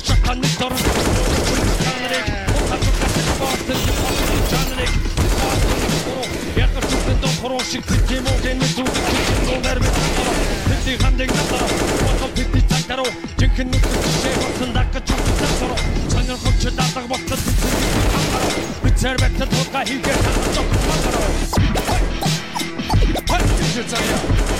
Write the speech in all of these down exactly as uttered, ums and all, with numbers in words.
шатан нэг дорн чанарыг утас утас баатсан чанарыг яг ч үхэн дон хорон шиг тийм үү гэнэ зүг чинь нэрвэ тэти хандыг надаа бото тэти цантаро жинхэнэ нүд шээ болсон дагч утасро санаа хөвч дадаг болтол бид зэрвэт тутга хийгээ хандчих батаро хатчих заяа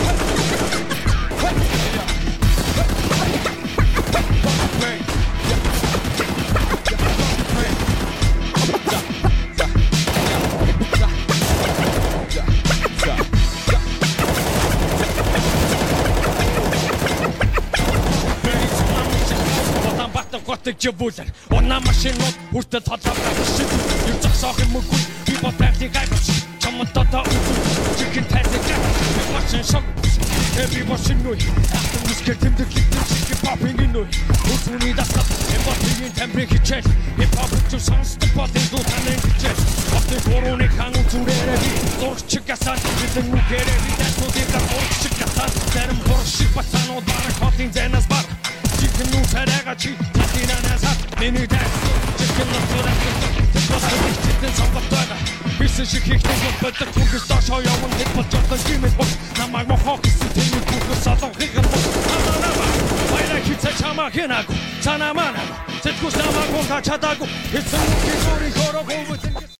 Готик жибүүлэр унаа машинууд хүртэл толгойд шиг юм зогсоох юм уу би ботаахыг гайвч чамд тата чихэн тайзэг машин шок эби машин нүй мускер тэмдэг хитчих попинг нүй үсүний дасаа эмбатийн темприк хичээл хипхоп ч сонсдог бодын дутаны хичээл хотын борооны хаан зүрээрээ зурчгасаа бидэн үгээрээ дэсүүдийг зурчгасаа зарим боршиг бацаанууд барах хотын зэнас бар чихэн нү царайга чи тинанаас миний дэс чихэн нүрээ тэтгэн самбатага бисэн шиг хийхтэй боддог бүгд доошоо явна хэд болж байгаа гэмэд бод намайг мохох сэтгэл бүгд сатан хигэн баяра хитэ чамаа хинаг цанамана тэтгэл самаа гонка чадаагүй эцэн нүрээ хороо